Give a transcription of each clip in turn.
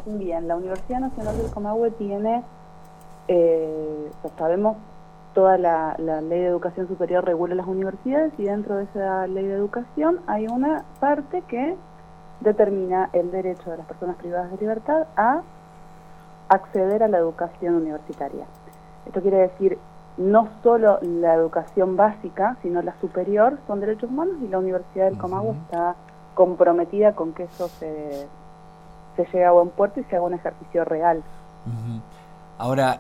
Bien, la Universidad Nacional del Comahue tiene, sabemos, toda la Ley de Educación Superior regula las universidades y dentro de esa Ley de Educación hay una parte que determina el derecho de las personas privadas de libertad a acceder a la educación universitaria. Esto quiere decir no solo la educación básica, sino la superior, son derechos humanos y la Universidad del Comahue está comprometida con que eso se llegue a buen puerto y se haga un ejercicio real. Ahora,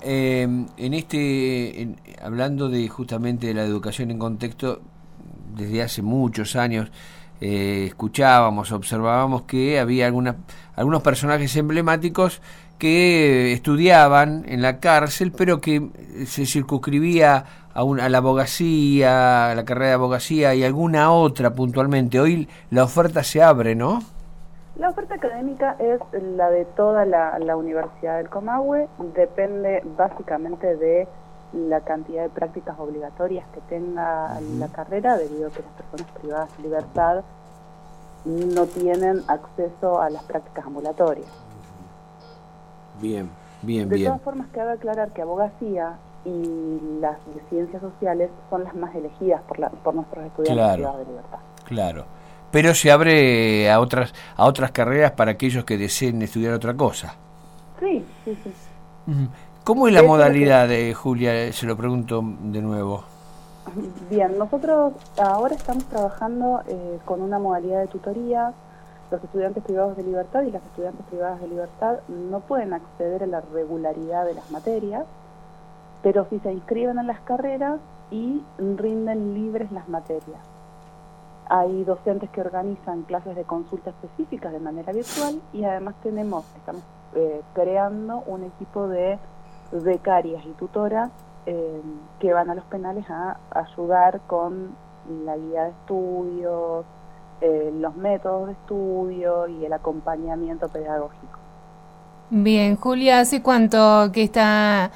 hablando de justamente de la educación en contexto, desde hace muchos años escuchábamos, observábamos que había algunos personajes emblemáticos que estudiaban en la cárcel, pero que se circunscribía a la abogacía, a la carrera de abogacía y alguna otra puntualmente. Hoy la oferta se abre, ¿no? La oferta académica es la de toda la Universidad del Comahue, depende básicamente de la cantidad de prácticas obligatorias que tenga la carrera, debido a que las personas privadas de libertad no tienen acceso a las prácticas ambulatorias. Bien. De todas formas, cabe aclarar que abogacía y las de ciencias sociales son las más elegidas por nuestros estudiantes privados de libertad. Claro. Pero se abre a otras carreras para aquellos que deseen estudiar otra cosa. Sí. ¿Cómo es la modalidad, Julia? Se lo pregunto de nuevo. Bien, nosotros ahora estamos trabajando con una modalidad de tutoría. Los estudiantes privados de libertad y las estudiantes privadas de libertad no pueden acceder a la regularidad de las materias, pero sí se inscriben en las carreras y rinden libres las materias. Hay docentes que organizan clases de consulta específicas de manera virtual y además estamos creando un equipo de becarias y tutoras que van a los penales a ayudar con la guía de estudios, los métodos de estudio y el acompañamiento pedagógico. Bien, Julia, ¿hace cuánto que está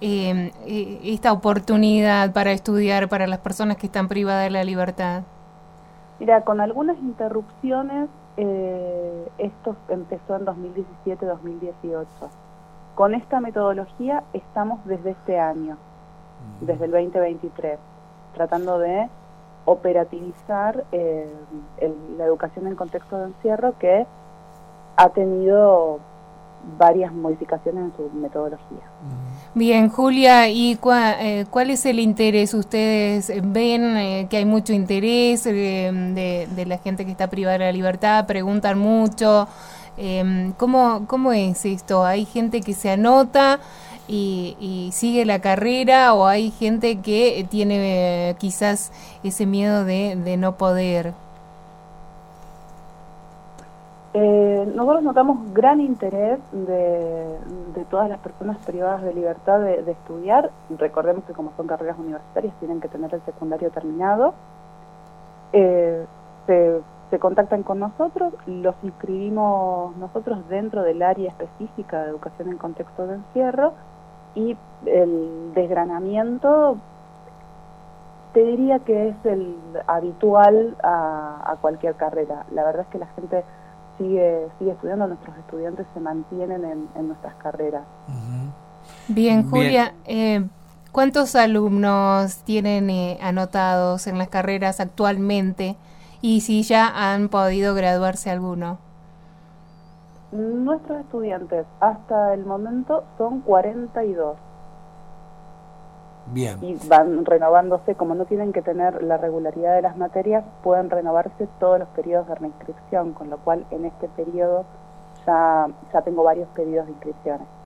esta oportunidad para estudiar para las personas que están privadas de la libertad? Mira, con algunas interrupciones, esto empezó en 2017-2018. Con esta metodología estamos desde este año, desde el 2023, tratando de operativizar la educación en contexto de encierro, que ha tenido varias modificaciones en su metodología. Bien, Julia, ¿y cuál es el interés? ¿Ustedes ven que hay mucho interés de la gente que está privada de la libertad? ¿Preguntan mucho? ¿Cómo es esto? ¿Hay gente que se anota y sigue la carrera, o hay gente que tiene quizás ese miedo de no poder? Nosotros notamos gran interés de todas las personas privadas de libertad de estudiar. Recordemos que como son carreras universitarias tienen que tener el secundario terminado. Se contactan con nosotros, los inscribimos nosotros dentro del área específica de educación en contexto de encierro, y el desgranamiento te diría que es el habitual a cualquier carrera. La verdad es que la gente sigue estudiando, nuestros estudiantes se mantienen en nuestras carreras. Bien, Julia, ¿cuántos alumnos tienen anotados en las carreras actualmente? Y si ya han podido graduarse alguno. Nuestros estudiantes hasta el momento son 42. Bien. Y van renovándose, como no tienen que tener la regularidad de las materias, pueden renovarse todos los periodos de reinscripción, con lo cual en este periodo ya tengo varios pedidos de inscripciones.